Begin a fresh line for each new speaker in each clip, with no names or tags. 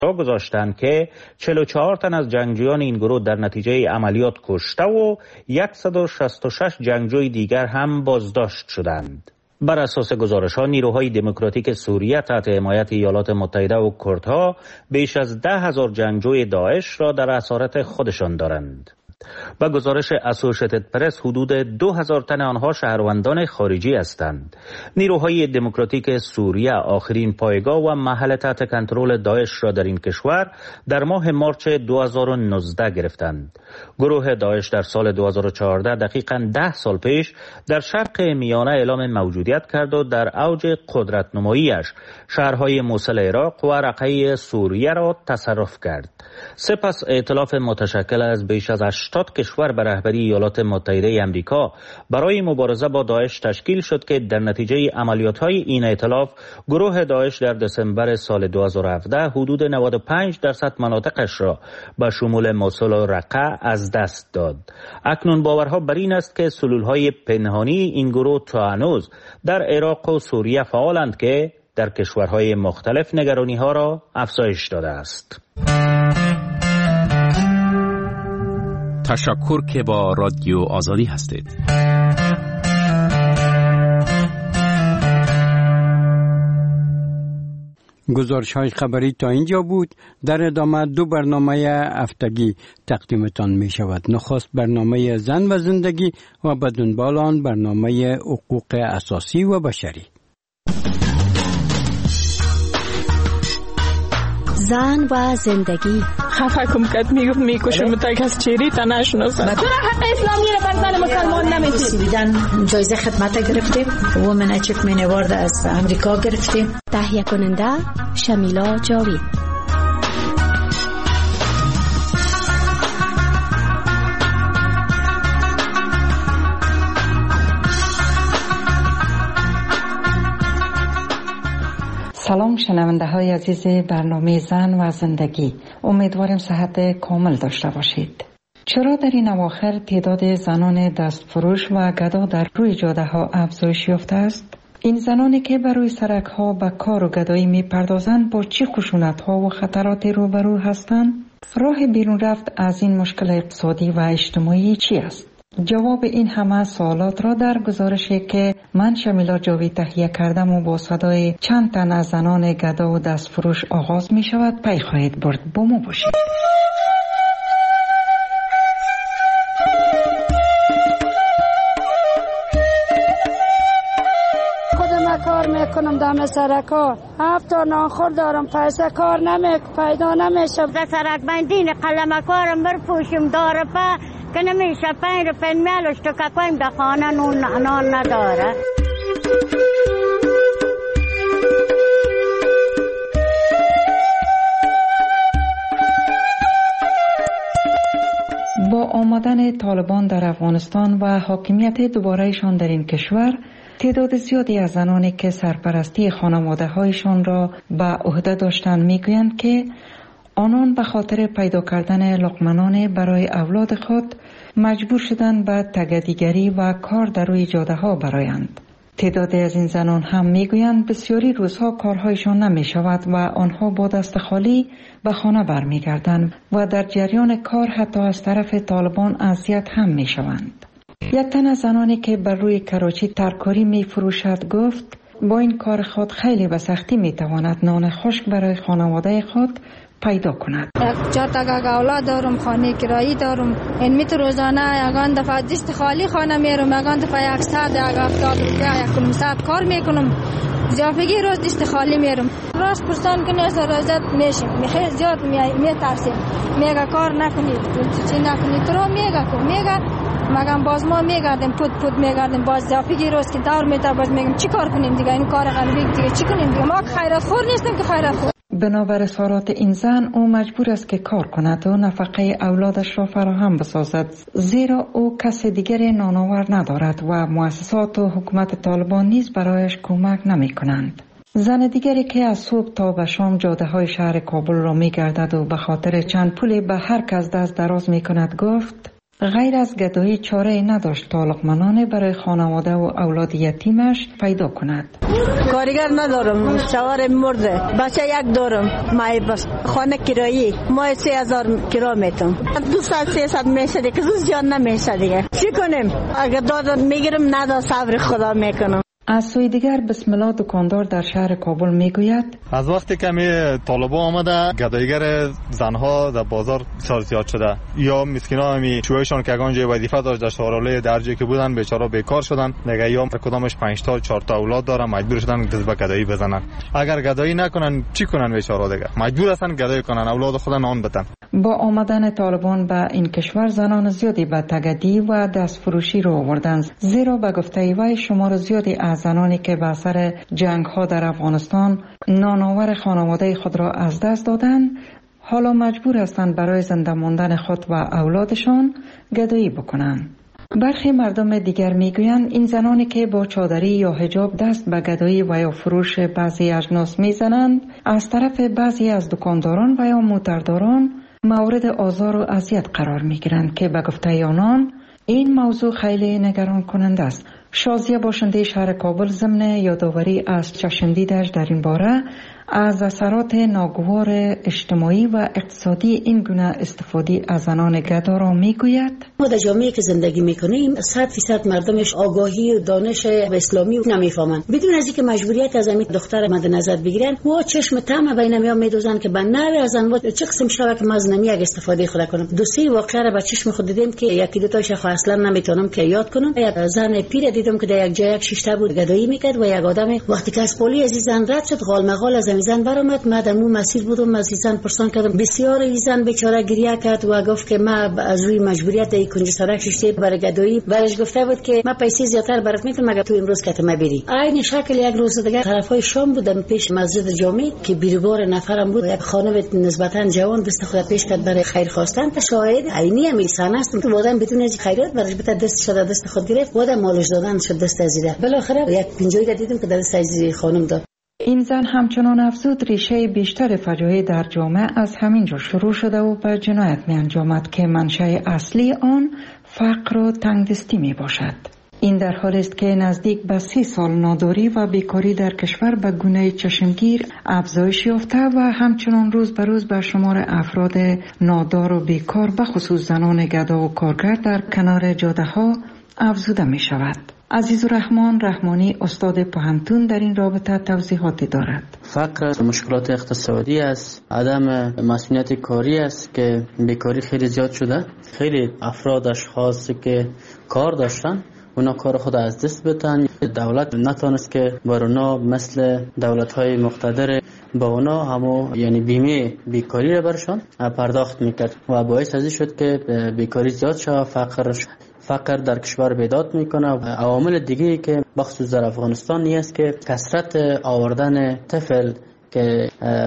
گذاشتند که 44 تن از جنگجویان این گروه در نتیجه عملیات کشته و 166 جنگجوی دیگر هم بازداشت شدند. بر اساس گزارش‌ها نیروهای دموکراتیک سوریه تحت حمایت ایالات متحده و کردها بیش از 10,000 جنگجوی داعش را در اسارت خودشان دارند. با گزارش اسوشیتد پرس حدود 2,000 تن آنها شهروندان خارجی هستند. نیروهای دموکراتیک سوریه آخرین پایگاه و محل تحت کنترل داعش را در این کشور در ماه مارچ 2019 گرفتند. گروه داعش در سال 2014 دقیقاً 10 سال پیش در شرق میانه اعلام موجودیت کرد و در اوج قدرت نماییش شهرهای موصل عراق و رقه سوریه را تصرف کرد. سپس ائتلاف متشکل از بیش از 80 کشور به رهبری ایالات متحده امریکا برای مبارزه با داعش تشکیل شد که در نتیجه عملیات‌های این ائتلاف گروه داعش در دسامبر سال 2017 حدود 95% مناطقش را به شمول موصل و رقه از دست داد. اکنون باورها بر این است که سلولهای پنهانی این گروه تا هنوز در عراق و سوریه فعالند که در کشورهای مختلف نگرانی‌ها را افزایش داده است.
تشکر که با رادیو آزادی هستید.
گزارش‌های خبری تا اینجا بود. در ادامه 2 برنامه هفتگی تقدیمتان می شود. نخست برنامه زن و زندگی و به دنبال آن برنامه حقوق اساسی و بشری.
زن و زندگی.
خفه کم کد میکشم تا کس چیری تا نشناسم.
چرا حق اسلامی رو بر زن مسلمان نمیدید؟
جایزه خدمت گرفتیم. وومن اچیومنت اوارد از امریکا گرفتیم.
تهیه کننده شمیلا جاوید.
سلام شنونده های عزیز برنامه زن و زندگی، امیدوارم صحت کامل داشته باشید. چرا در این اواخر تعداد زنان دستفروش و گدا در روی جاده ها افزایش یافته است؟ این زنانی که بر روی سرک ها به کار و گدایی می پردازند با چه خشونت ها و خطراتی روبرو هستند؟ راه بیرون رفت از این مشکل اقتصادی و اجتماعی چی است؟ جواب این همه سوالات را در گزارشی که من شمیلا جاوید تهیه کردم و با صدای چند تن از زنان گدا و دستفروش آغاز می شود پی خواهید برد. با ما باشید.
خودم کار میکنم دم سرکا، 7 تا ناخور دارم، پیسه کار پیدا نمیشه.
در سرک بندین قلم کارم برپوشیم داره که نمیشه 5 روپیه میلش تو که کنیم در خانه نان نداره.
با آمدن طالبان در افغانستان و حاکمیت دوبارهشان در این کشور، تعداد زیادی از زنانی که سرپرستی خانواده هایشان را به عهده داشتند میگویند که آنان به خاطر پیدا کردن لقمه‌نان برای اولاد خود مجبور شدند به تگدیگری و کار در روی جاده ها برآیند. تعدادی از این زنان هم میگویند بسیاری روزها کارهایشان نمی شود و آنها با دست خالی به خانه برمیگردند و در جریان کار حتی از طرف طالبان اذیت هم می شوند. یک تن از زنانی که بر روی کراچی ترکاری می فروشد گفت با این کار خود خیلی به سختی می تواند نان خشک برای خانواده خود پیدا کند.
4 تا اولاد دارم، خانه کرایی دارم. این میت روزانه یگان دفعه دست خالی خانه میرم، یگان دفعه 100 70 روپیه 100 کار میکنم. زیافگی روز دست خالی میرم. راست پرسان کنی از رازت میشیم. خیلی زیاد میترسیم. میگه کار نکنید، چی نکنید. تو میگه مگم باز ما میگردیم پود میگردیم باز زیافگی روز که دور میتا باز میگم چی کار کنیم دیگه، این کار غریبی دیگه چی کنیم دیگه. ما خیرات خور نیستیم که خیرات خور.
بنابر اظهارات این زن او مجبور است که کار کند و نفقه اولادش را فراهم بسازد، زیرا او کس دیگری نانآور ندارد و مؤسسات و حکومت طالبان نیز برایش کمک نمی کنند. زن دیگری که از صبح تا به شام جاده های شهر کابل را می گردد و به خاطر چند پولی به هر کس دست دراز می کند گفت غیر از گدایی چاره نداشت تا لقمانان برای خانواده و اولاد یتیمش پیدا کند.
کارگر ندارم، شوهر مرده، بچه یک دارم، مای بس خانه کرایی مای 3000 کرا میتم. 200-300 میشه دیگه، زود جان نمیشه دیگه. چی کنیم؟ اگه دادن میگیرم، ندا صبر خدا میکنم.
از سوی دیگر بسم الله دکاندار در شهر کابل میگوید
از وقتی که طالبان آمده گدایگر زنها در بازار زیاد شده یا مسکینا همی چویشان که اگان جای وظیفه داشت در شهرالای در جایی که بودن بیچاره بیکار شدن دیگه یا کدامش 5 تا 4 تا اولاد دارن مجبور شدن دست به گدایی بزنن. اگر گدایی نکنن چی کنن بیچاره دیگه مجبور هستن گدایی کنن اولاد خودن آن بدن.
با آمدن طالبان به این کشور زنان زیادی به تگدی و دستفروشی رو آوردند، زیرا به گفته وی شمار زیادی از زنانی که به اثر جنگ ها در افغانستان نانآور خانواده خود را از دست دادند حالا مجبور هستند برای زنده ماندن خود و اولادشان گدایی بکنند. برخی مردم دیگر میگویند این زنانی که با چادری یا حجاب دست به گدایی و یا فروش بعضی اجناس میزنند از طرف بعضی از دکانداران و یا موترداران مورد آزار و اذیت قرار میگیرند که به گفته آنان این موضوع خیلی نگران کننده است. شازیه باشنده شهر کابل ضمن یادآوری از چشم دیدش در این باره از اثرات ناگوار اجتماعی و اقتصادی این گونه استفاده از زنان گدا را میگوید
ما در جامعه که زندگی میکنیم 100% مردمش آگاهی و دانش اسلامی نمیفهمند. بدون از اینکه مجبوریت از همین دختر مد نظر بگیرن و چشم طمع بین میان میدوزن که به نوی از انواع چه قسم شبه که از نمی یک استفاده خود کنم. دو سه واقعه را به چشم خود دیدم که یکی دو تاش اصلا نمیتونم که یاد کنم. یک زن پیر دیدم که در یک جای یک شیشته بود گدایی میکرد و یک آدم وقتی که از پلی از زن رد شد غال مغال از زن برآمد. من در اون مسیر بودم از زن پرسان کردم بسیار زن بیچاره گریه کرد و گفت که من از روی مجبوریت در کنج سرک شیشته برای گدایی برش گفته بود که من پیسې زیاتر برات میتونم اگه تو امروز که ما بری. عین شکل یک روز دیگه طرفای شام بودم پیش مسجد جامع که بیروبار نفرم بود یک خانم نسبتا جوان دست خود پیش کرد برای خیر خواستن. شاهد عینی همین صحنه است که آدم بدون از خیرات برش بده دست شده دست خود گرفت و مالش دادن شد دست ازیده. بالاخره یک پنجوی را دیدم که دست از خانم داد.
این زن همچنان افزود ریشه بیشتر فجایع در جامعه از همین جا شروع شده و به جنایت می انجامد که منشأ اصلی آن فقر و تنگدستی می باشد. این در حالی است که نزدیک به 30 سال ناداری و بیکاری در کشور به گونه چشمگیر افزایش یافته و همچنان روز به روز به شمار افراد نادار و بیکار به خصوص زنان گدا و کارگر در کنار جاده ها افزوده می شود. عزیزالرحمن رحمانی استاد پوهنتون در این رابطه توضیحاتی دارد.
فقر مشکلات اقتصادی است، عدم مسئولیت کاری است که بیکاری خیلی زیاد شده. خیلی افراد اشخاص که کار داشتن اونا کار خود از دست بدن. دولت نتونست که بر اونا مثل دولت‌های مقتدر با اونا همو یعنی بیمه بیکاری را برشان پرداخت میکرد و باعث ازی شد که بیکاری زیاد شد. فقر در کشور بیداد میکنه. عوامل دیگه که بخصوص در افغانستان نیست که کثرت آوردن طفل که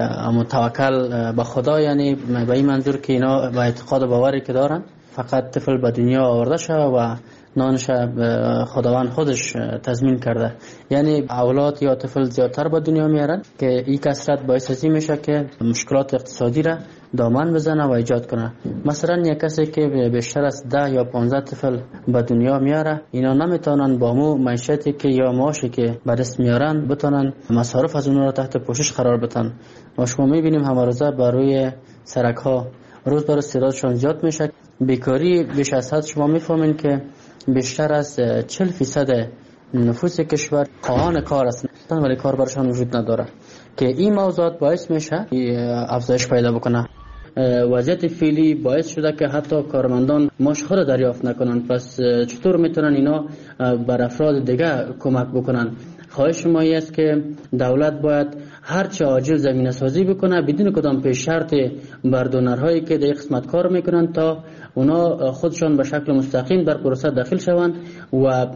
توکل به خدا، یعنی به این منظور که اینا با اعتقاد و باوری که دارن فقط طفل به دنیا آورده شد و نانش خداوند خودش تضمین کرده، یعنی اولاد یا طفل زیادتر به دنیا میارن که این کثرت باعث ازی میشه که مشکلات اقتصادی را دامن بزنه و ایجاد کنه. مثلا یک کسی که بیشتر از 10 یا 15 طفل به دنیا میاره، اینا نمیتونن با مو معیشتی که یا معاشی که به دست میارن بتونن مصارف از اونها را تحت پوشش قرار بدن. و شما میبینیم همه روزه بر روی سرک ها روز بر روز تعدادشون زیاد میشه. بیکاری بیش از حد شما میفهمین که بیشتر از 40% نفوس کشور خواهان کار هستند ولی کار برشان وجود نداره که این موضوعات باعث میشه افزایش پیدا بکنه. وضعیت فعلی باعث شده که حتی کارمندان معاش خود دریافت نکنن. پس چطور میتونن اینا بر افراد دیگه کمک بکنن؟ خواهش ما است که دولت باید هر چه عاجل زمینه سازی بکنه بدون کدام پیش شرط بر دونرهایی که در قسمت کار میکنن تا اونا خودشان به شکل مستقیم در پروسه داخل شوند و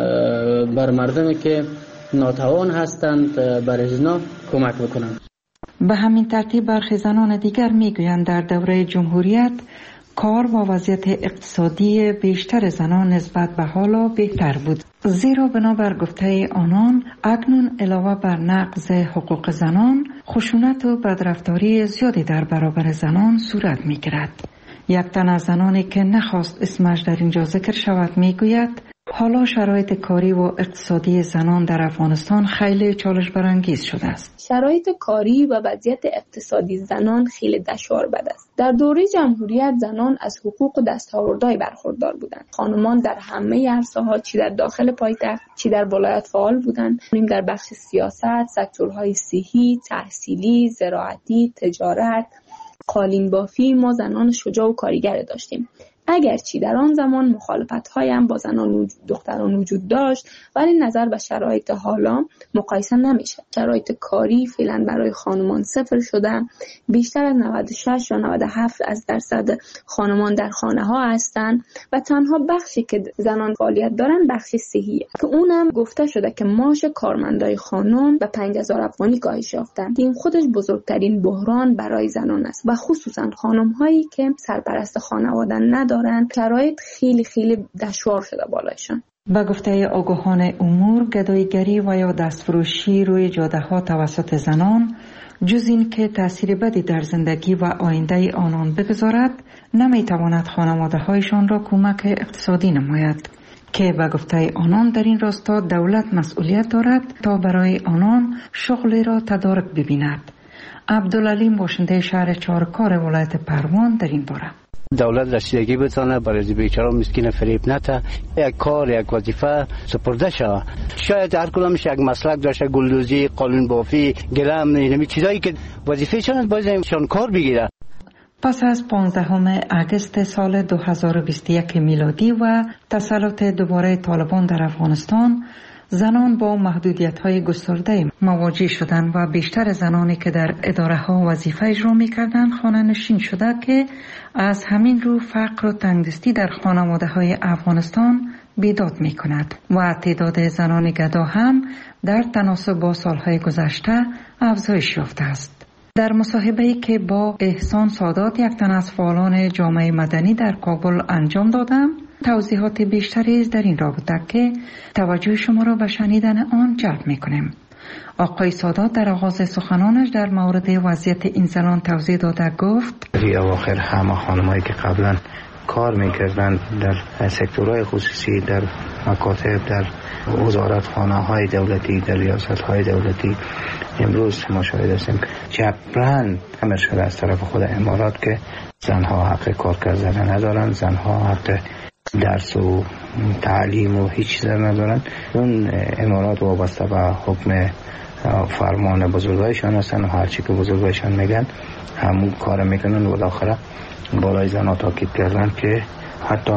بر مردمی که ناتوان هستند بر ازنا کمک بکنند.
به همین ترتیب برخی زنان دیگر میگویند در دوره جمهوریت کار و وضعیت اقتصادی بیشتر زنان نسبت به حالا بهتر بود، زیرا بنابر گفته آنان اکنون علاوه بر نقض حقوق زنان خشونت و بدرفتاری زیادی در برابر زنان صورت میگیرد. یک تن از زنانی که نخواست اسمش در اینجا ذکر شود میگوید حالا شرایط کاری و اقتصادی زنان در افغانستان خیلی چالش برانگیز شده است.
شرایط کاری و وضعیت اقتصادی زنان خیلی دشوار بد است. در دوره جمهوریت زنان از حقوق و دستاوردهای برخوردار بودند. خانمان در همه عرصه‌ها چی در داخل پایتخت چی در ولایت فعال بودند. در بخش سیاست، سکتورهای صحی، تحصیلی، زراعتی، تجارت، قالین بافی ما زنان شجاع و کارگر داشتیم. اگرچه در آن زمان مخالفت‌های هم با زنان و دختران وجود داشت، ولی نظر به شرایط حالا مقایسه نمیشه. شرایط کاری فعلا برای خانمان صفر شده. بیشتر از 96 یا 97% خانمان در خانه‌ها هستند و تنها بخشی که زنان فعالیت دارن بخش صحیه که اونم گفته شده که معاش کارمندای خانم به 5000 افغانی کاهش یافته. این خودش بزرگترین بحران برای زنان است و خصوصا خانم‌هایی که سرپرست خانواده ندارن شرایط خیلی دشوار شده بالایشان.
به گفته آگاهان امور، گداییگری و یا دستفروشی روی جاده ها توسط زنان جز این که تأثیر بدی در زندگی و آینده آنان بگذارد، نمیتواند خانواده هایشان را کمک اقتصادی نماید که به گفته آنان در این راستا دولت مسئولیت دارد تا برای آنان شغلی را تدارک ببیند. عبدالعلیم باشنده شهر چهارکار ولایت پروان در این باره:
دولت رسیدگی بتانه برای بیچاره مسکین فریب نته، یک کار یک وظیفه سپرده شود. شاید هر کدامش یک مسلک داشته، گلدوزی، قالین بافی، گلم، اینمی چیزایی که وظیفه شان بازشان کار بگیره.
پس از 15 اگست سال 2021 میلادی و تسلط دوباره طالبان در افغانستان، زنان با محدودیت‌های گسترده مواجه شدند و بیشتر زنانی که در اداره‌ها وظیفه اجرا می‌کردند خانه‌نشین شده که از همین رو فقر و تنگدستی در خانواده‌های افغانستان بیداد می‌کند و تعداد زنان گدا هم در تناسب با سال‌های گذشته افزایش یافته است. در مصاحبه‌ای که با احسان سادات، یک تن از فعالان جامعه مدنی در کابل انجام دادم، توضیحات بیشتری در این رابطه که توجه شما را به شنیدن آن جلب می‌کنیم. آقای سادات در آغاز سخنانش در مورد وضعیت این زنان توضیح داده گفت:
در اواخر همه خانمایی که قبلا کار می‌کردند در سکتورهای خصوصی، در مکاتب، در وزارتخانه‌های دولتی، در ریاست‌های دولتی، امروز ما شاهد هستیم جبران امر شده از طرف خود امارات که زنها حق کار کردن ندارن، زنها حق درس و تعلیم و هیچ چیز ندارن. اون امارات وابسته به حکم فرمان بزرگایشان هستن و هرچی که بزرگایشان میگن همون کار میکنن و بالاخره بالای زنها تاکید کردن که حتی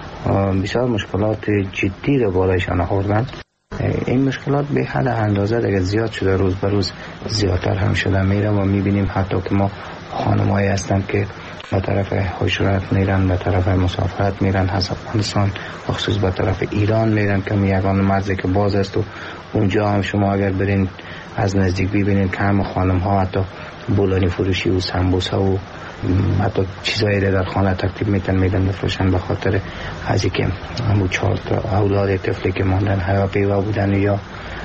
بسیار مشکلات جدی رو بالایشان آوردن. این مشکلات به حد اندازه دیگه زیاد شده، روز به روز زیادتر هم شده میره و میبینیم حتی که ما خانمایی هستن که به طرف هجرت میرن، به طرف مسافرت میرن از افغانستان، خصوص به طرف ایران میرن که یگان مرزی که باز است و اونجا هم شما اگر برین از نزدیک ببینید که هم خانم ها حتی بولانی فروشی و سمبوسا و حتی چیزایی در خانه ترتیب میدن بفروشن به خاطر از اینکه همون 4 اولاد طفلی که ماندن هیاپیما بودن یا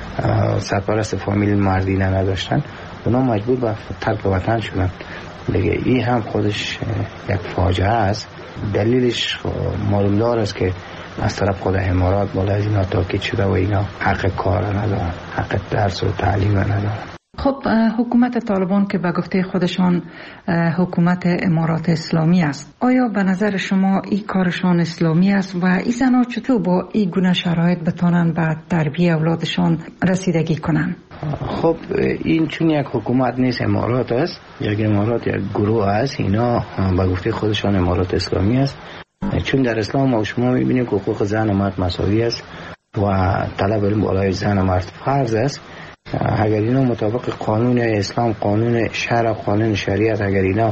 سرپرست فامیل مردی نداشتن، اونا مجبور به ترک وطن شدن. دیگه این هم خودش یک فاجعه است. دلیلش معلومدار است که از طرف خود امارات بالا از اینا تاکید شده و اینا حق کار ندارن، حق درس و تعلیم ندارن.
خب حکومت طالبان که به گفته خودشان حکومت امارات اسلامی است، آیا به نظر شما این کارشان اسلامی است و این زنها چطور با این گونه شرایط بتانن به تربیت اولادشان رسیدگی کنن؟
خب این چون یک حکومت نیست، امارات است، یک امارات یک گروه است، اینا به گفته خودشان امارات اسلامی است. چون در اسلام ما شما میبینیم که حقوق زن و مرد مساوی است و طلب علم بالای زن و مرد فرض است. اگر اینا مطابق قانون اسلام، قانون شرع، قانون شریعت اگر اینا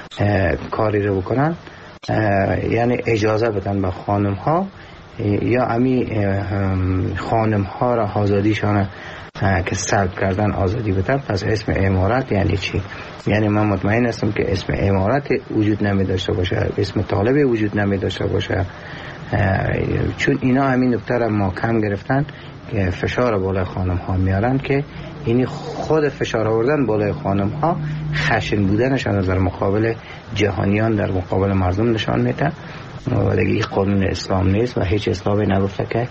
کاری رو بکنن، یعنی اجازه بدن به خانم ها یا امی خانم ها را آزادیشان که سلب کردن آزادی بدن، پس اسم امارت یعنی چی؟ یعنی من مطمئن هستم که اسم امارت وجود نمی داشته باشه، اسم طالب وجود نمی داشته باشه، چون اینا همین نکته را محکم گرفتن که فشار بالا خانم ها میارن که یعنی خود فشار آوردن بالای خانم ها خشن بودنشان در مقابل جهانیان، در مقابل مردم نشان میده و دیگه این قانون اسلام نیست و هیچ اسلامی نگفته که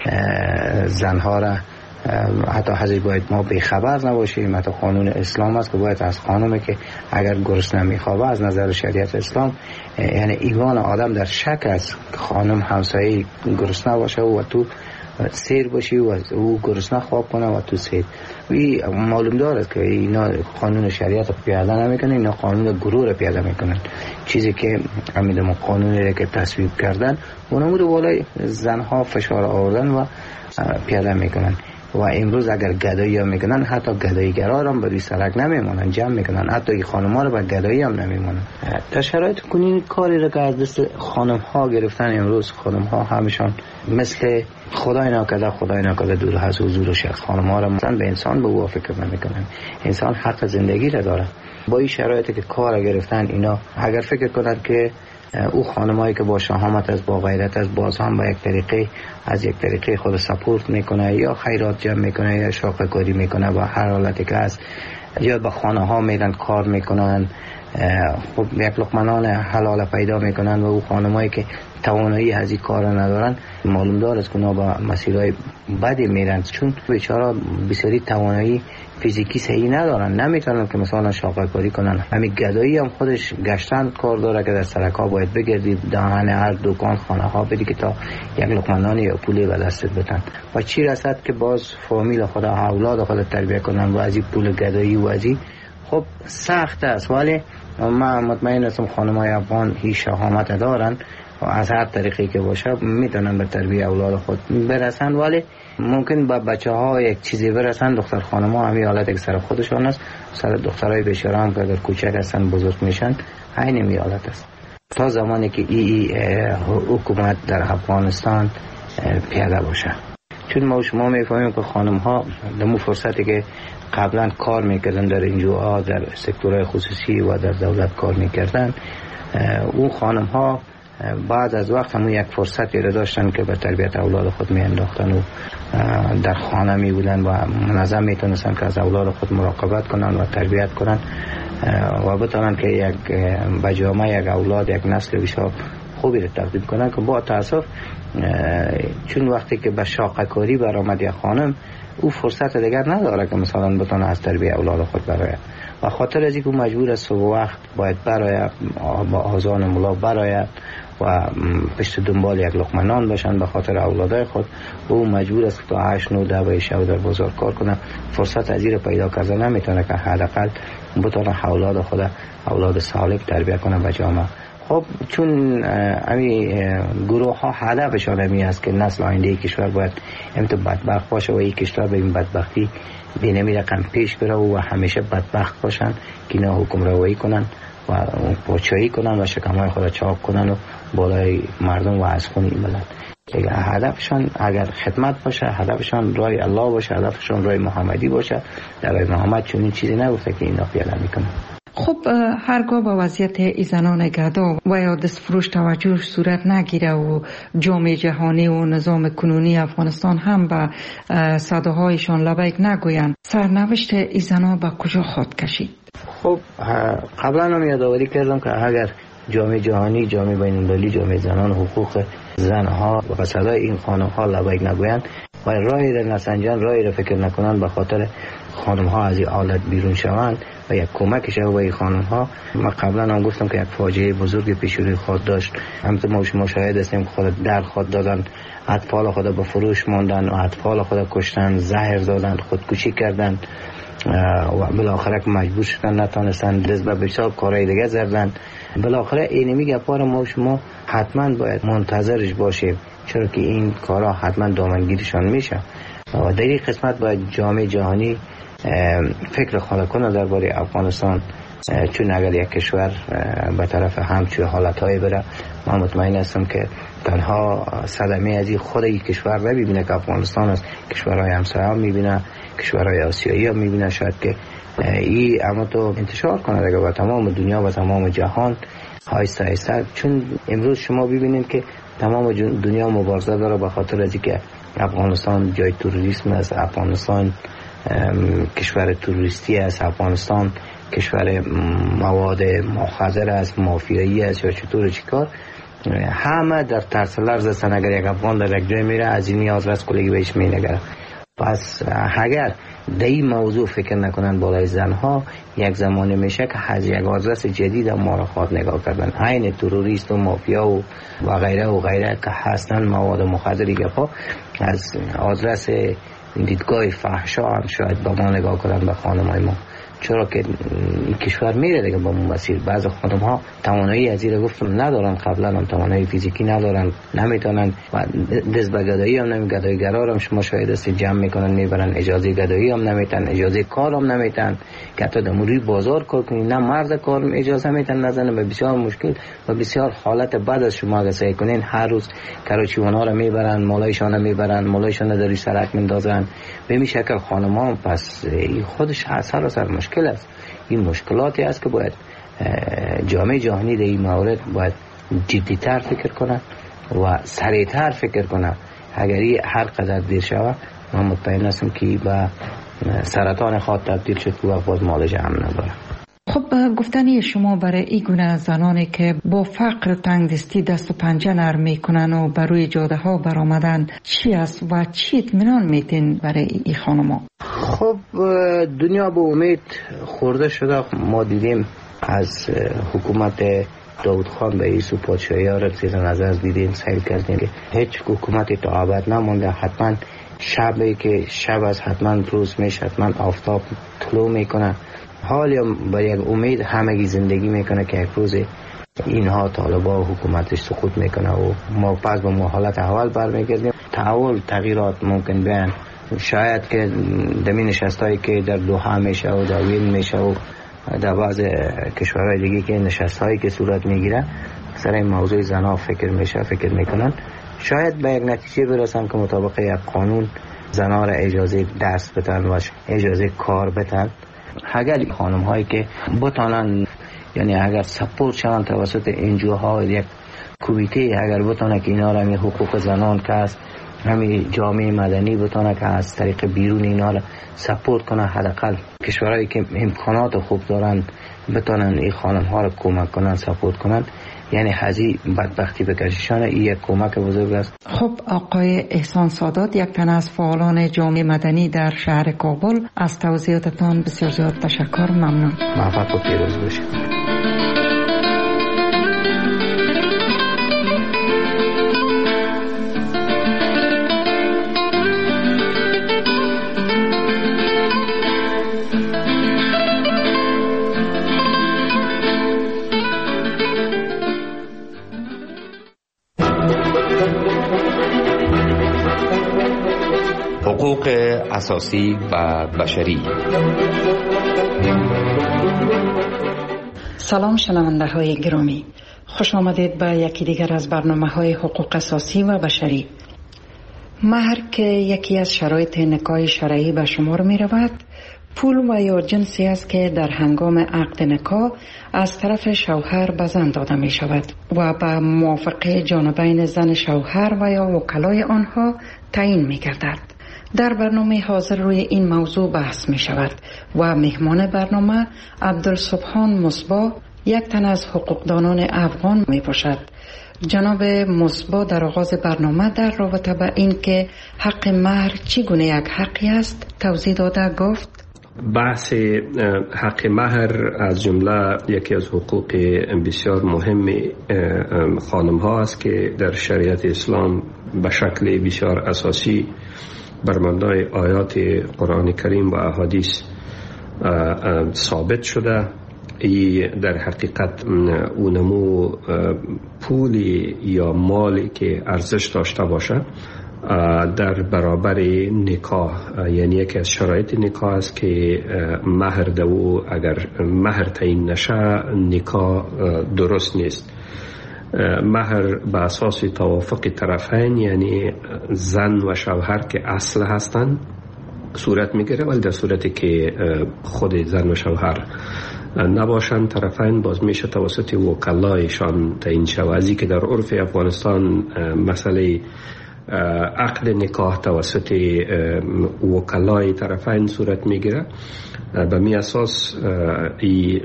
زنها را حتی حضرت باید ما بیخبر نباشیم. حتی قانون اسلام است که باید از خانمی که اگر گرسنه میخوابه از نظر شریعت اسلام، یعنی ایمان آدم در شک است خانم همسایه گرسنه باشه و تو سیر باشی و او گرسنه خواب کنه و تو سیر. این معلوم دارد که اینا قانون شریعت پیاده نمیکنن، اینا قانون گروه را پیاده میکنن. چیزی که امیدم قانونی که تصویب کردن اونم رو بالای زنها فشار آوردن و پیاده میکنن. و امروز اگر گدایی هم میکنن حتی گداییگرا هم به روی سرک نمیمونن، جمع میکنن، حتی این خانم ها رو به گدایی هم نمیمونن. در شرایط کنین کاری رو که از دست خانم ها گرفتن، امروز خانم ها همشان مثل خدای ناکرده دور از حضور شخص خانم ها رو مثلا به انسان به او فکر نمیکنن. انسان حق زندگی را داره. با این شرایطی که کار گرفتن اینا اگر فکر کنن که او خانمایی که با شهامت از با غیرت از باز هم با از یک طریقه خود سپورت میکنه یا خیرات جمع میکنه یا شاقه کاری میکنه و هر حالتی که هست یا به خانه ها میرن کار میکنن، خب یک لقمه حلال پیدا میکنن و او خانمایی که توانایی از این کار ندارن معلوم دارد که اونا با مسیرهای بدی میرن، چون بیچاره بسیاری توانایی فیزیکی صحیح ندارن، نمیتونن که مثلا شاقه کاری کنن. همین گدایی هم خودش گشتن کار داره که در سرک ها باید بگردی دهن هر دکان خانه ها بدی که تا یک لقمه نان یا پولی به دستت بدن و چی رسد که باز فامیل خود اولاد خود تربیت کنن و از این پول گدایی و از این خب سخت است. ولی من مطمئن هستم خانم‌های افغان هیچ شهامت دارن و از هر طریقی که باشه میتونن به تربیت اولاد خود برسن، ولی ممکن با بچه ها یک چیزی برسن. دختر خانم ها همین حالت که سر خودشان است، سر دخترای بیچاره هم که اگر کوچک هستن بزرگ میشن عین می حالت است. تا زمانی که حکومت در افغانستان پیاده باشه، چون ما شما میفهمیم که خانم ها دمو فرصتی که قبلا کار میکردن در انجوها در سکتورهای خصوصی و در دولت کار میکردن، اون خانم ها بعد از وقت همون یک فرصتی رو داشتن که به تربیت اولاد خود می انداختن و در خانه می بودن و منظم می تونستن که از اولاد خود مراقبت کنن و تربیت کنن و بتونن که یک بجامه یک اولاد یک نسل بسیار خوبی رو تقدیم کنن. که با تاسف چون وقتی که به شاقه کاری برآمد یک خانم او فرصت دیگر نداره که مثلا بتونه از تربیت اولاد خود برآید و خاطر از اینکه مجبور است صبح وقت باید برآید با آذان ملا برآید و پشت دنبال یک لقمه نان باشن به خاطر اولادای خود، او مجبور است تا 8 9 10 شب در بازار کار کنه. فرصت از این پیدا کرده نمیتونه که حداقل بتونه اولاد خود اولاد سالم تربیت کنه به جامعه. خب چون امی گروه ها هدفشان همی است که نسل آینده کشور باید امتو بدبخت باشه و این کشور به این بدبختی به نمی رقم پیش بره و همیشه بدبخت باشن که اینا حکم روایی کنن و پاچایی کنن و شکمهای خود چاق کنن و بالای مردم و از خون این بلند. هدفشان اگر خدمت باشه، هدفشان رای الله باشه، هدفشان رای محمدی باشه، در رای محمد چون این چیزی نگفته که اینا پیاده میکنن.
خب هرگاه با وضعیت ای زنان گدا و یا دستفروش توجه صورت نگیره و جامعه جهانی و نظام کنونی افغانستان هم به صداهایشان لبیک نگویند، سرنوشت ای زنان به کجا خواهد کشید؟
خب قبلا هم یادآوری کردم که اگر جامعه جهانی، جامعه بین‌المللی، جامعه زنان حقوق زنها و صدای این خانم‌ها لبیک نگویند و راهی را نسنجان، راهی را فکر نکنند به خاطر خانم‌ها از این حالت بیرون شوند و یک کمک شود به این خانم‌ها. ما قبلا هم گفتم که یک فاجعه بزرگ پیش روی خود داشت. همونطور ما شما شاهد هستیم که خود در خود دادن، اطفال خود به فروش ماندن و اطفال خود کشتن، زهر دادن، خودکشی کردن و بالاخره مجبور شدن نتونستن دست به حساب کارهای دیگه زدن. بالاخره اینمی گپار ما شما حتما باید منتظرش باشیم، چرا که این کارها حتما دامنگیرشان میشه و در این قسمت باید جامعه جهانی فکر خود کنه درباره افغانستان، چون اگر یک کشور به طرف همچون حالتهای بره، من مطمئن هستم که تنها صدمه از این خود این کشور رو ببینه که افغانستان است، کشورهای همسایه هم میبینه، کشورهای آسیایی هم میبینه، شاید که این اما تو انتشار کنه دیگه به تمام دنیا و تمام جهان آهسته آهسته. چون امروز شما ببینید که تمام دنیا مبارزه داره به خاطر از اینکه افغانستان جای تروریسم است، افغانستان کشور تروریستی است، افغانستان کشور مواد مخدر است، مافیایی است یا چطور چیکار، همه در ترس لرز هستن. اگر یک افغان در یک جای میره از این آدرس کلگی بهش مینگره. پس اگر در این موضوع فکر نکنن بالای زنها، یک زمانی میشه که از یک آدرس جدید ما را خواهد نگاه کردن. عین تروریست و مافیا و غیره که هستن مواد مخدری گپا، از آدرس دیدگاه فحشا هم شاید با ما نگاه کنن، به خانمای ما. چرا که این کشور میره دیگه با اون مسیر. بعض خانم ها توانایی از این گفتم ندارن، قبلا هم توانایی فیزیکی ندارن، نمیتونن و دست به گدایی هم نمی، گدایی‌گرا هم شما شاید است جمع میکنن میبرن، اجازه گدایی هم نمیتن، اجازه کار هم نمیتن که حتی در روی بازار کار کنی، نه مرد کار اجازه میتن نزنه. به بسیار مشکل و بسیار حالت بد از شما اگه سعی کنین هر روز کراچیونا رو میبرن، مالایشان رو میبرن، مالایشان رو در سرک میندازن. به این شکل خانم‌ها پس خودش سر مشکل است. این مشکلاتی است که باید جامعه جهانی در این مورد باید جدی‌تر فکر کنه و سریع‌تر فکر کنه. اگر هر قدر دیر شود من مطمئن هستم که به سرطان خود تبدیل شد که باز معالجه هم نداره.
خب گفتنی شما برای این گونه زنانی که با فقر و تنگدستی دست و پنجه نرم میکنن و بر روی جاده ها برآمدن چی است و چی اطمینان میتین برای این خانما؟
خب دنیا به امید خورده شده. ما دیدیم از حکومت داود خان به ایسو پادشاهی ها را زیر نظر دیدیم، سیل کردیم که هیچ حکومتی تا ابد نمونده. حتما شبی که شب از حتما روز میشه، حتما آفتاب طلوع میکنه. حالی با یک امید همگی زندگی میکنه که یک روز اینها طالبا حکومتش سقوط میکنه و ما پس به حالت اول برمیگردیم. تحول تغییرات ممکن بیان. شاید که دمی نشستایی که در دوحه میشه و در وین میشه و در بعض کشورهای دیگه که نشستایی که صورت میگیره سر این موضوع زنها فکر میکنن، شاید به یک نتیجه برسن که مطابق یک قانون زنها را اجازه درس بدن و اجازه کار بدن. اگر خانم هایی که بتانن، یعنی اگر سپورت شوند توسط انجوها، یک کمیته اگر بتانه که اینا را همین حقوق زنان که است، همین جامعه مدنی بتانه که از طریق بیرون اینا را سپورت کنه، حداقل کشورهایی که امکانات خوب دارن بتانن این خانم ها را کمک کنن، سپورت کنن، یعنی هزی بدبختی بکششانه. این یک کمک بزرگ است.
خب آقای احسان سادات، یک تن از فعالان جامعه مدنی در شهر کابل، از توضیحاتتان بسیار زیاد تشکر. ممنون.
موفق و پیروز باشید.
حقوق اساسی و بشری.
سلام شنونده های گرامی، خوش آمدید به یکی دیگر از برنامه های حقوق اساسی و بشری. مهر که یکی از شرایط نکاح شرعی به شمار می رود، پول و یا جنسی است که در هنگام عقد نکاح از طرف شوهر به زن داده می شود و به موافقه جانبین زن شوهر و یا وکلای آنها تعیین می گردد. در برنامه حاضر روی این موضوع بحث می شود و مهمان برنامه عبدالسبحان مصباح، یک تن از حقوقدانان افغان می باشد. جناب مصباح در آغاز برنامه در رابطه به این که حق مهر چگونه یک حقی است توضیح داده گفت:
بحث حق مهر از جمله یکی از حقوق بسیار مهم خانم ها است که در شریعت اسلام به شکل بسیار اساسی بر مبنای آیات قرآن کریم و احادیث ثابت شده. ای در حقیقت اونمو پولی یا مالی که ارزش داشته باشه در برابر نکاح، یعنی یکی از شرایط نکاح است که مهر دو اگر مهر تعیین نشه نکاح درست نیست. مهر به اساس توافق طرفین، یعنی زن و شوهر که اصل هستند صورت میگیره، ولی در صورتی که خود زن و شوهر نباشند طرفین باز میشه توسط وکلایشان تعیین شود. ازی که در عرف افغانستان مسئله عقد نکاح توسط وکلای طرفین صورت میگیره. به می اساس این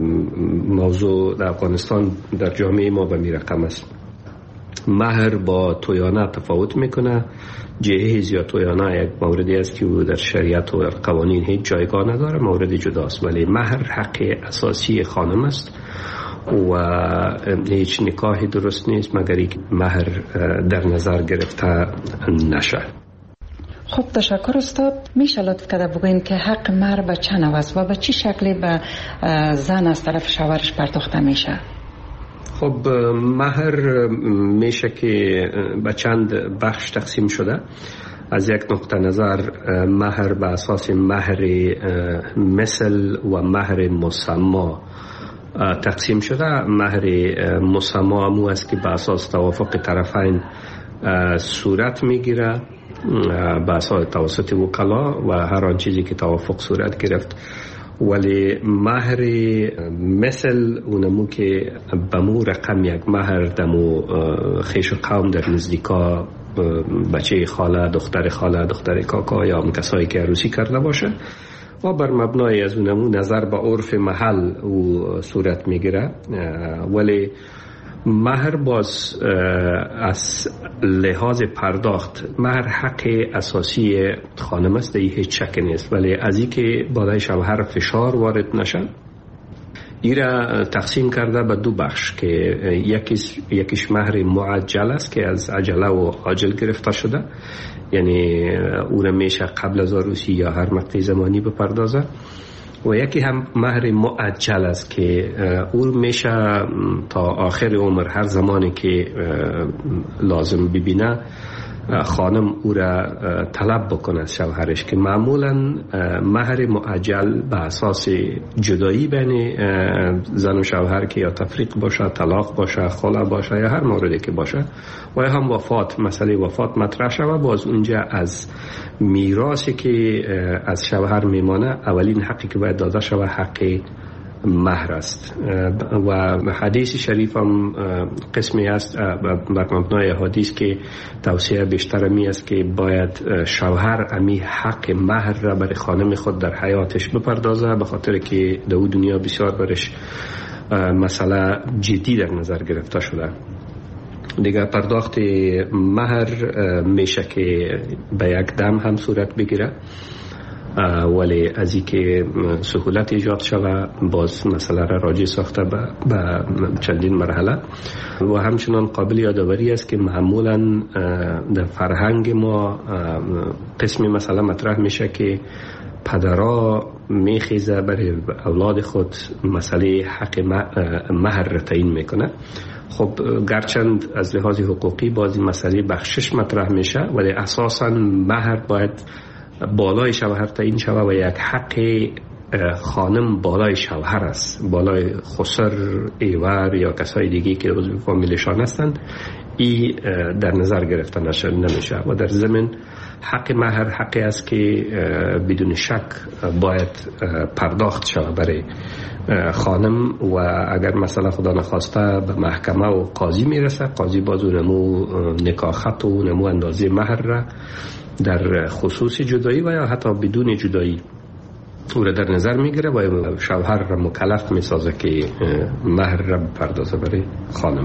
موضوع در افغانستان در جامعه ما به می رقم است. مهر با تویانه تفاوت میکنه. جهیز یا تویانه یک موردی است که در شریعت و قوانین هیچ جایگاه نداره، مورد جداست، ولی مهر حق اساسی خانم است و هیچ نکاحی درست نیست مگر اینکه مهر در نظر گرفته نشه.
خب تشکر استاد. میشه لطف کرده بگوین که حق مهر به چه نوع است و به چه شکلی به زن از طرف شوهرش پرداخته میشه؟
خب مهر میشه که به چند بخش تقسیم شده. از یک نقطه نظر مهر به اساس مهر مثل و مهر مسما تقسیم شده. مهر مسما امو است که به اساس توافق طرفین صورت میگیره به اساس توسط وکلا و هر آن چیزی که توافق صورت گرفت. ولی مهر مثل اونمو که بمو رقم یک مهر دمو خیش و قوم در نزدیکا بچه خاله، دختر خاله، دختر کاکا یا هم کسایی که عروسی کرده باشه و بر مبنای از اونمو نظر به عرف محل او صورت میگیره. ولی مهر باز از لحاظ پرداخت مهر حق اساسی خانم است، این هیچ شک نیست، ولی از این که بالای شوهر فشار وارد نشد این را تقسیم کرده به دو بخش که یکیش مهر معجل است که از عجله و عاجل گرفته شده، یعنی او را میشه قبل از عروسی یا هر مقطع زمانی بپردازه، و یکی هم مهر معجل است که او میشه تا آخر عمر هر زمانی که لازم ببینه خانم او را طلب بکنه از شوهرش، که معمولا مهر معجل به اساس جدایی بین زن و شوهر که یا تفریق باشه، طلاق باشه، خلع باشه یا هر موردی که باشه و هم وفات، مسئله وفات مطرح شده، باز اونجا از میراثی که از شوهر میمانه اولین حقی که باید داده شود حق مهر است. و حدیث شریف هم قسمی است بر مبنای حدیث که توصیه بیشتر می است که باید شوهر امی حق مهر را برای خانم خود در حیاتش بپردازه، به خاطر که در دنیا بسیار برش مسئله جدی در نظر گرفته شده. دیگه پرداخت مهر میشه که به یک دم هم صورت بگیره، ولی از این که سهولت ایجاد شود باز مسئله را راجع ساخته به چندین مرحله. و همچنان قابل یادآوری است که معمولا در فرهنگ ما قسمی مسئله مطرح میشه که پدرها میخیزه برای اولاد خود مسئله حق مهر را تعیین میکنه. خب گرچند از لحاظ حقوقی بازی مسئله بخشش مطرح میشه، ولی اساسا مهر باید بالای شوهر تعیین شود و یک حق خانم بالای شوهر است، بالای خسر، ایور یا کسای دیگه که عضو فامیلشان هستند، این در نظر گرفته نمیشه. و در ضمن حق مهر حقی است که بدون شک باید پرداخت شود برای خانم، و اگر مثلا خدا نخواسته به محکمه و قاضی میرسه، قاضی باز اونمو نکاح خط و اونمو اندازه مهر را در خصوص جدایی و یا حتی بدون جدایی او را در نظر میگیره و شوهر را مکلف میسازه که مهر را بپردازه برای خانم.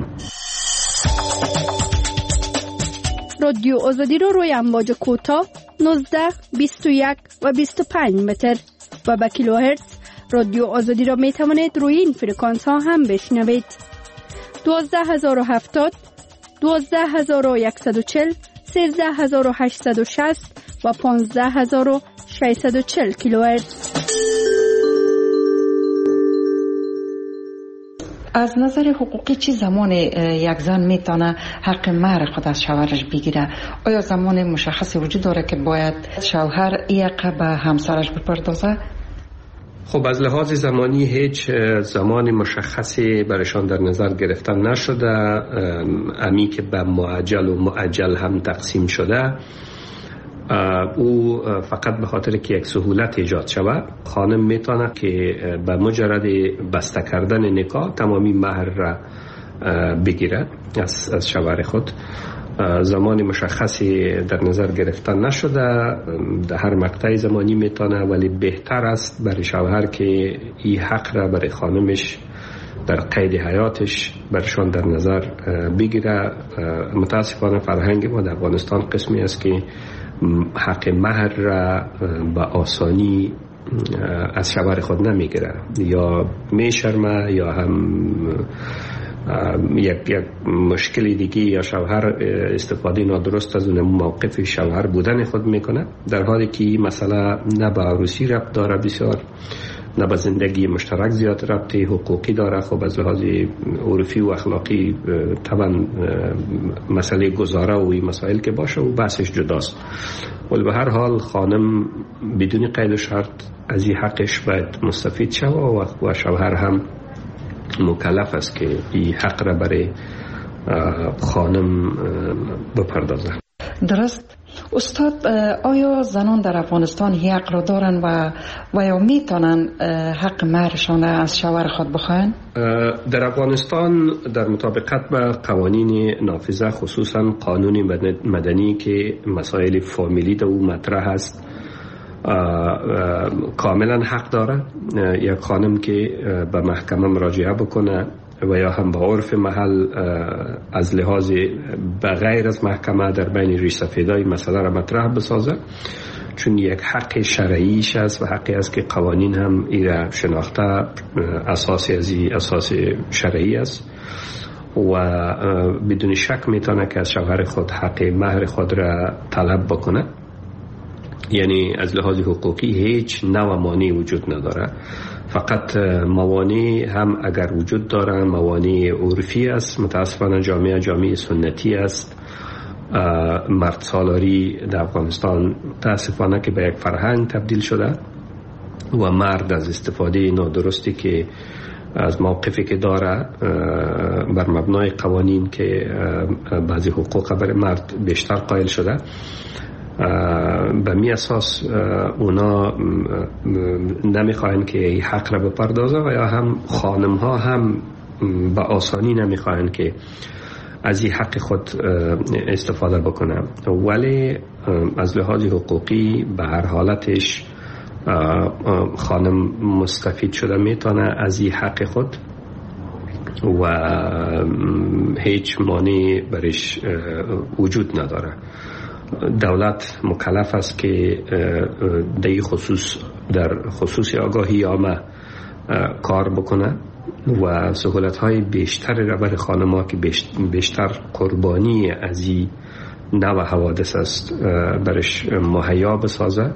رادیو آزادی رو روی امواج کوتاه 19، 21 و 25 متر و به کیلوهرتز رادیو آزادی را می توانید روی این فرکانس ها هم بشنوید. 12070 12140 13860 و 15640 کیلوهرتز.
از نظر حقوقی چه زمان یک زن میتونه حق مهر خود از شوهرش بگیره؟ آیا زمان مشخصی وجود داره که باید شوهر حق به همسرش بپردازه؟
خب از لحاظ زمانی هیچ زمان مشخصی برشان در نظر گرفتن نشده. امی که به معجل و معجل هم تقسیم شده او فقط به خاطر که یک سهولت ایجاد شود، خانم میتونه که به مجرد بسته کردن نکاح تمامی مهر را بگیره از شوهر خود. زمان مشخصی در نظر گرفته نشده، در هر مقطع زمانی میتونه، ولی بهتر است برای شوهر که این حق را برای خانمش در قید حیاتش برشان در نظر بگیره. متاسفانه فرهنگ ما در افغانستان قسمی است که حق مهر را به آسانی از شوهر خود نمیگیره، یا میشرمه یا هم یک مشکلی دیگه، یا شوهر استفاده نادرست از اون موقف شوهر بودن خود میکنه، در حالی که این مسئله نه به عروسی ربط داره بسیار، نه به زندگی مشترک زیاد ربط حقوقی داره. خب از لحاظ عرفی و اخلاقی طبعا مسئله گذاره و این مسائل که باشه و بحثش جداست، ولی به هر حال خانم بدون قید و شرط از این حقش باید مستفید شود و شوهر هم مکلف است که این حق را برای خانم بپردازه.
درست. استاد، آیا زنان در افغانستان حق را دارن و یا میتونن حق مهرشان از شوهر خود بخواهن؟
در افغانستان در مطابقت با قوانین نافذه، خصوصا قانون مدنی که مسائل فامیلی در او مطرح است، کاملا حق داره یک خانم که به محکمه مراجعه بکنه و یا هم به عرف محل از لحاظ بغیر از محکمه در بین ریش سفیدای مسئله را مطرح بسازه، چون یک حق شرعیش است و حقی است که قوانین هم ایره شناخته اساسی از اساس شرعی است و بدون شک میتونه که از شوهر خود حق مهر خود را طلب بکنه. یعنی از لحاظ حقوقی هیچ نوع مانعی وجود نداره، فقط موانع هم اگر وجود داره موانع عرفی است. متاسفانه جامعه سنتی است. مرد سالاری در افغانستان متاسفانه که به یک فرهنگ تبدیل شده و مرد از استفاده نادرستی که از موقفی که داره بر مبنای قوانین که بعضی حقوق برای مرد بیشتر قائل شده، به می اساس اونا نمیخواین که این حق را بپردازه و یا هم خانم ها هم به آسانی نمیخواین که از این حق خود استفاده بکنه، ولی از لحاظ حقوقی به هر حالتش خانم مستفید شده میتونه از این حق خود و هیچ مانع برش وجود نداره. دولت مکلف است که در خصوص آگاهی عامه کار بکنه و سهولت های بیشتر را برای خانم‌ها که بیشتر قربانی از این نوع حوادث است برش مهیا بسازه،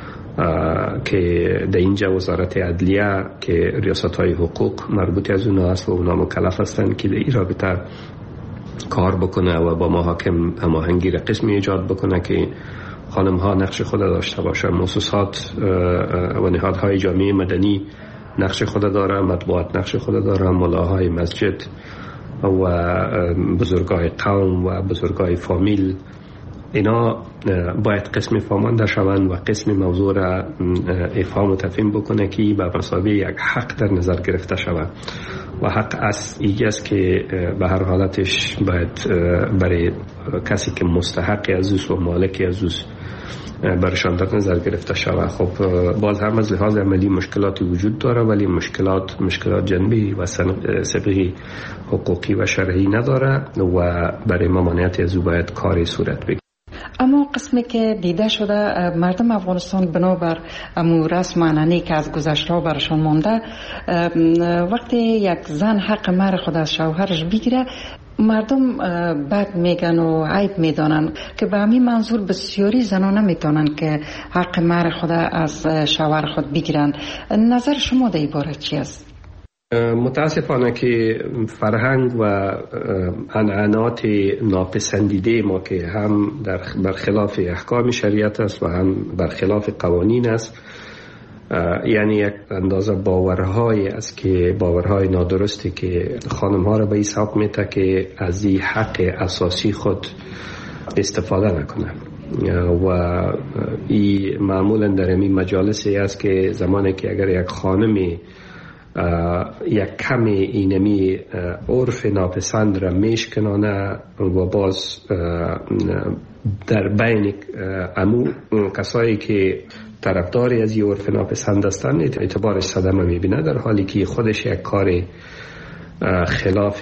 که در اینجا وزارت عدلیه که ریاست های حقوق مربوط از اونها است و اونها مکلف هستند که در این رابطه کار بکنه و با محاکم هماهنگی قسمی ایجاد بکنه که خانم ها نقش خود داشته باشه. مؤسسات و نهادهای جامعه مدنی نقش خود داره، مطبوعات نقش خود داره، ملاهای مسجد و بزرگای قوم و بزرگای فامیل، اینا باید قسم فهمانده شوند و قسم موضوع را افهام و تفهیم بکنه که به مسابقه یک حق در نظر گرفته شود و حق است که به هر حالتش باید برای کسی که مستحق از و مالک از برشان در نظر گرفته شود. خب باز هم از لحاظ عملی مشکلاتی وجود داره، ولی مشکلات جنبی و سبقی حقوقی و شرعی نداره و برای ممانعت از او باید کاری صورت بگیره.
اما قسمی که دیده شده مردم افغانستان بنابر امو رسم عنعنه‌ای که از گذشته برشان مانده، وقتی یک زن حق مهر خود از شوهرش بگیره مردم بد میگن و عیب میدانن که به همین منظور بسیاری زنان نمیتونن که حق مهر خود از شوهر خود بگیرن. نظر شما در این باره چی است؟
متاسفانه که فرهنگ و عنعنات ناپسندیده ما که هم برخلاف احکام شریعت است و هم برخلاف قوانین است، یعنی یک اندازه باورهای است که باورهای نادرستی که خانم ها را به این سبب میته که از این حق اساسی خود استفاده نکنه و این معمولا در این مجالسی است که زمانی که اگر یک خانمی یک کمی اینمی عرف ناپسند را میشکنانه و باز در بین امو کسایی که طرفداری از این عرف ناپسند هستند اعتبارش صدمه میبینه، در حالی که خودش یک کار خلاف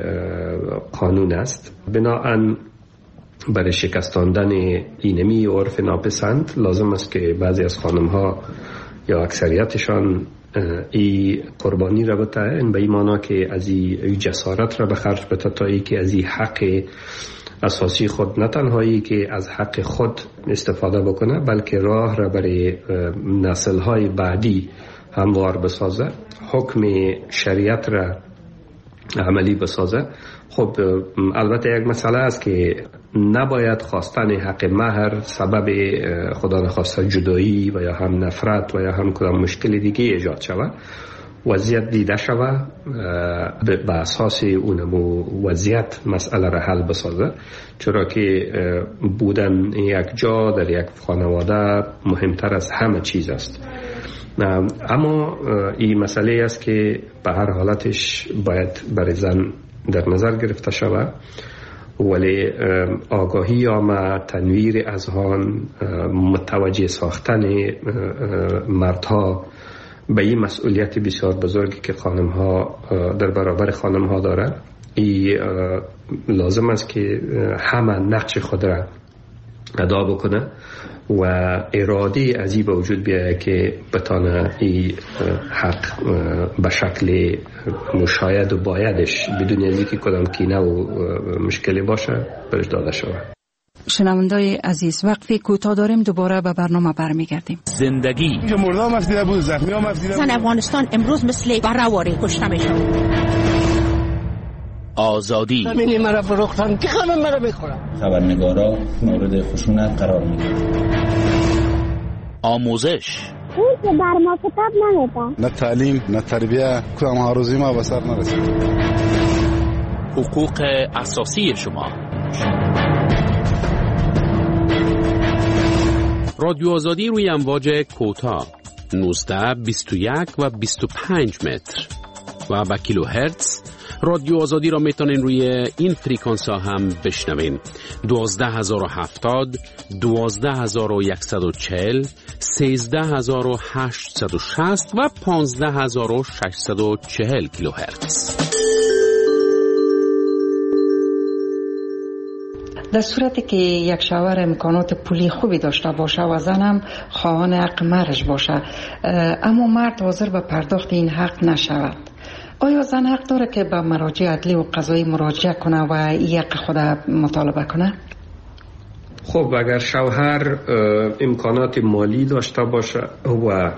قانون است. بنابراین برای شکستاندن اینمی عرف ناپسند لازم است که بعضی از خانم ها یا اکثریتشان ای قربانی را بتن، به این معنا که از این جسارت را به خرج بده تا ای که از این حق اساسی خود نه تنهایی که از حق خود استفاده بکنه، بلکه راه را برای نسل های بعدی هموار بسازه، حکم شریعت را عملی بسازه. خب البته یک مسئله است که نباید خواستن حق مهر سبب خدا نخواسته جدایی و یا هم نفرت و یا هم کدام مشکل دیگه ایجاد شود. وضعیت دیده شود به اساس اونمو وضعیت مسئله را حل بسازه، چرا که بودن یک جا در یک خانواده مهمتر از همه چیز است. اما این مسئله است که به هر حالتش باید برای زن در نظر گرفته شود، ولی آگاهی آمد، تنویر اذهان، متوجه ساختن مردها به این مسئولیت بسیار بزرگی که خانم‌ها در برابر خانم‌ها دارند، این لازم است که همه نقش خود را ادا بکنه و اراده از این به وجود بیاید که بتانه این حق به شکل مشاید و بایدش بدون از اینکه کدام کینه و مشکلی باشه برش داده شود.
شنوندای عزیز، وقفی کوتاه داریم، دوباره به برنامه برمیگردیم.
زندگی
مردم مفیده بود، زخمی ها مفیده بود.
زن افغانستان امروز مثل برواری کشته میشه.
آزادی
همینی مرا فروختن که خانم مرا بخورم.
خبرنگارا مورد خشونت قرار میگیرن.
آموزش
اون که بر ما کتاب نمیده.
نه تعلیم نه تربیه، کدام آرزوی ما به سر نرسید.
حقوق اساسی شما. رادیو آزادی روی امواج کوتاه 19 21 و 25 متر و با کیلو هرتز. رادیو آزادی را میتونین روی این فریکانس ها هم بشنوین: 12070 12140 13860 و 15640 کیلو هرتز.
در صورتی که یک شوهر امکانات پولی خوبی داشته باشه و زنم خواهان حق مهرش باشه، اما مرد حاضر به پرداخت این حق نشود، آیا زن حق داره که به مراجع عدلی و قضایی مراجعه کنه و این حق خود مطالبه کنه؟
خب اگر شوهر امکانات مالی داشته باشه و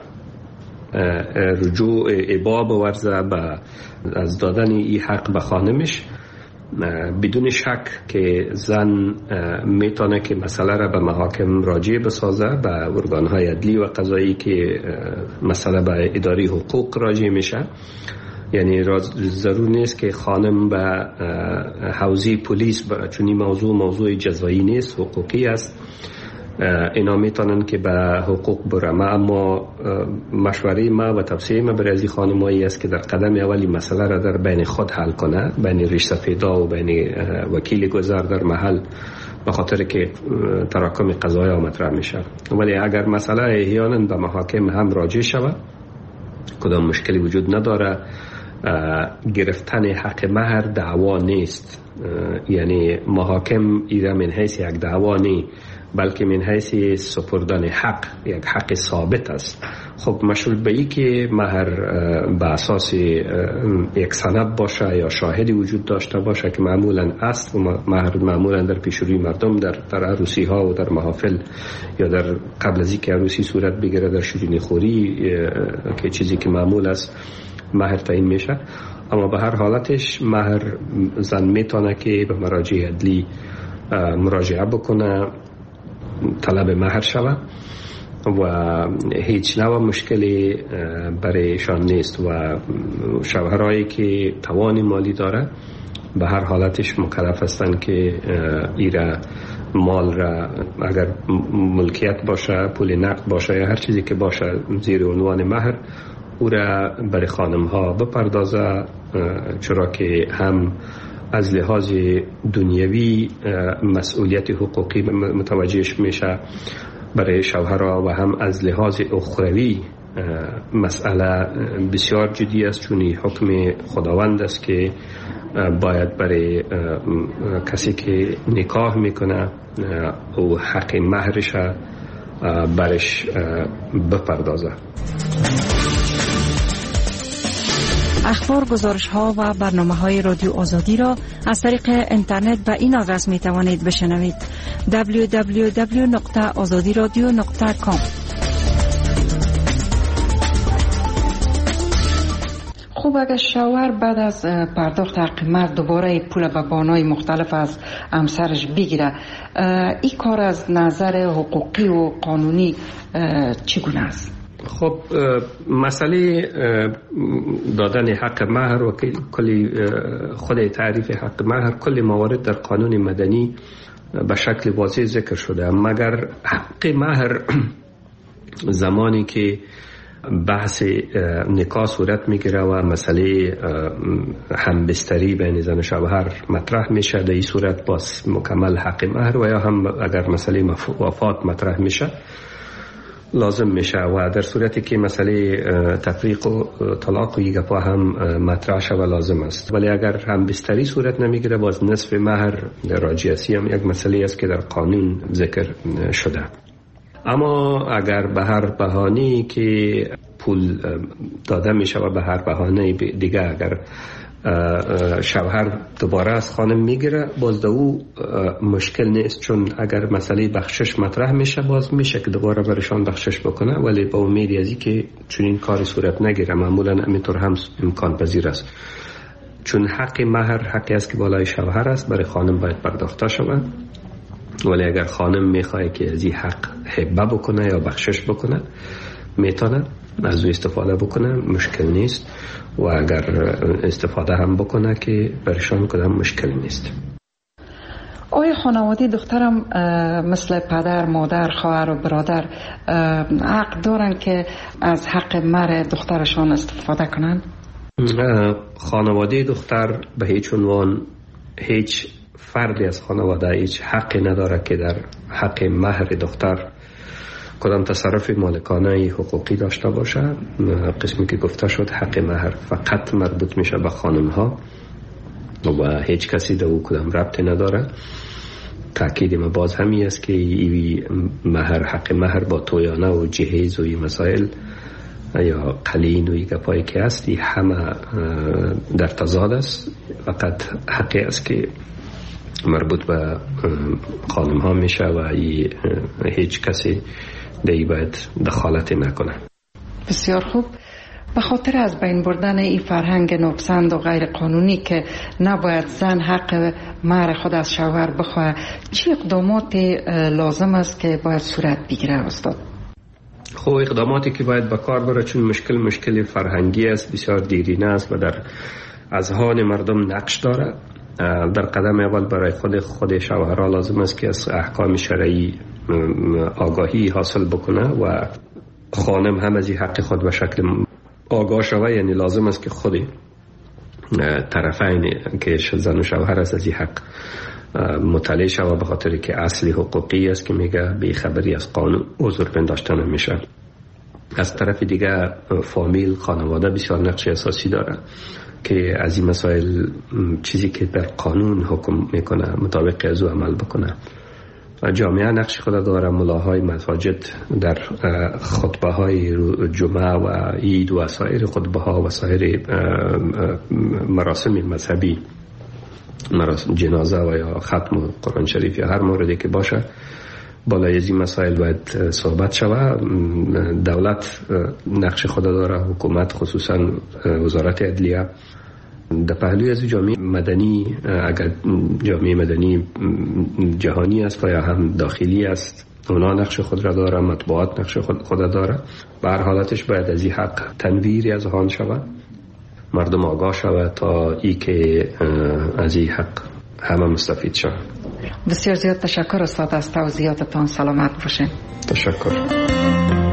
رجوع ابا بورزه به از دادن این حق به خانمش، بدون شک که زن میتونه که مسئله را به محاکم راجع بسازه، به ارگانهای عدلی و قضایی که مسئله به اداره حقوق راجع میشه. یعنی ضرور نیست که خانم به حوزه پلیس چون این موضوع جزایی نیست، حقوقی است، اینا میتونن که به حقوق برن. اما مشوره ما و توصیه ما برای از خانمایی است که در قدم اولی مسئله را در بین خود حل کنه، بین ریش سفیدا و بین وکیل گذر در محل، به خاطر که تراکم قضایا مطرح میشه. ولی اگر مسئله احیانا به محاکم هم راجع شود، کدام مشکلی وجود نداره. گرفتن حق مهر دعوا نیست، یعنی محاکم ایره من حیث یک دعوا نیست، بلکه من حیث سپردن حق، یک حق ثابت است. خب مشروط به ای که مهر به اساس یک سند باشه یا شاهدی وجود داشته باشه که معمولا است، و مهر معمولا در پیشروی مردم در عروسی ها و در محافل یا در قبل از اینکه عروسی صورت بگیره در شیرینی خوری که چیزی که معمول است مهر تعیین میشه. اما به هر حالتش مهر زن میتونه که به مراجع عدلی مراجعه بکنه، طلب مهر شود و هیچ نوع مشکلی برایشان نیست. و شوهرایی که توان مالی داره به هر حالتش مکلف هستند که ایره مال را اگر ملکیت باشه، پول نقد باشه یا هر چیزی که باشه زیر عنوان مهر او را برای خانم ها بپردازه، چرا که هم از لحاظ دنیوی مسئولیت حقوقی متوجهش میشه برای شوهرها و هم از لحاظ اخروی مسئله بسیار جدی است، چون حکم خداوند است که باید برای کسی که نکاح میکنه او حق مهرش برش بپردازه.
اخبار، گزارش ها و برنامه های رادیو آزادی را از طریق اینترنت به این آدرس می توانید بشنوید: www.azadiradio.com. خوب، اگر شوهر بعد از پرداخت حق مهر دوباره پول به بهانه‌های مختلف از همسرش بگیره، این کار از نظر حقوقی و قانونی چگونه است؟
خب مسئله دادن حق مهر و کلی خود تعریف حق مهر کلی موارد در قانون مدنی به شکل واضح ذکر شده، مگر حق مهر زمانی که بحث نکاح صورت میگیره و مسئله همبستری بین زن و شوهر مطرح میشه، در این صورت باز مکمل حق مهر، و یا هم اگر مسئله وفات مطرح میشه لازم میشه، و در صورتی که مسئله تفریق و طلاق و یگپا هم مطرح شود لازم است. ولی اگر همبستری صورت نمیگیره باز نصف مهر راجعیتی هم یک مسئله است که در قانون ذکر شده. اما اگر به هر بهانه‌ای که پول داده میشه و به هر بهانه دیگه اگر شوهر دوباره از خانم میگیره، باز او مشکل نیست، چون اگر مسئله بخشش مطرح میشه باز میشه که دوباره برشان بخشش بکنه، ولی با امید ازی که چون این کاری صورت نگیره معمولا همینطور هم امکان پذیر است، چون حق مهر حقی است که بالای شوهر است، برای خانم باید پرداخته شود. ولی اگر خانم میخواه که از این حق هبه بکنه یا بخشش بکنه میتونه از او استفاده بکنه، مشکل نیست، و اگر استفاده هم بکنه که برشان کدام مشکل نیست.
آیا خانواده دخترم مثل پدر، مادر، خواهر و برادر حق دارن که از حق مهر دخترشان استفاده کنن؟
خانواده دختر به هیچ عنوان، هیچ فردی از خانواده هیچ حقی نداره که در حق مهر دختر کدام تصرف مالکانه حقوقی داشته باشه. قسمی که گفته شد حق مهر فقط مربوط میشه به خانم ها و هیچ کسی در او کدام ربطی نداره. تأکید ما باز همی است که ای مهر، حق مهر با تویانه و جهیز و مسائل یا قلین و گپایی که هستی همه در تضاد است. فقط حقی است که مربوط به خانم ها میشه و هیچ کسی دیگه باید دخالت نکنه.
بسیار خوب. به خاطر از بین بردن این فرهنگ ناپسند و غیر قانونی که نباید زن حق مهر خود از شوهر بخواه، چه اقدامات لازم است که باید صورت بگیره استاد؟
خب اقداماتی که باید به کار بره، چون مشکل فرهنگی است، بسیار دیرینه است و در اذهان مردم نقش داره. در قدم اول برای خود شوهرها لازم است که از احکام شرعی آگاهی حاصل بکنه و خانم هم از این حق خود به شکل آگاه شوه. یعنی لازم است که خود طرفین که زن و شوهر است از این حق مطلع شوه، به خاطر که اصلی حقوقی است که میگه بی خبری از قانون عذر پنداشته نمیشه. از طرف دیگه فامیل، خانواده بسیار نقش اساسی داره که از این مسائل چیزی که در قانون حکم میکنه مطابق از او عمل بکنه. جامعه نقش خود داره. ملاهای مساجد در خطبه های جمعه و عید و سایر خطبه ها و سایر مراسم مذهبی، مراسم جنازه و یا ختم قرآن شریف یا هر موردی که باشه، بالای از این مسائل باید صحبت شود. دولت نقش خود داره، حکومت خصوصا وزارت عدلیه. در پهلوی از جامعه مدنی، اگر جامعه مدنی جهانی است و یا هم داخلی است، اونا نقش خود را داره، مطبوعات نقش خود داره. به هر حالتش باید از این حق تنویری از آن شود، مردم آگاه شود تا ای که از این حق همه مستفید شود.
بسیار زیاد تشکر استاد از توضیحاتتان. سلامت باشین.
تشکر.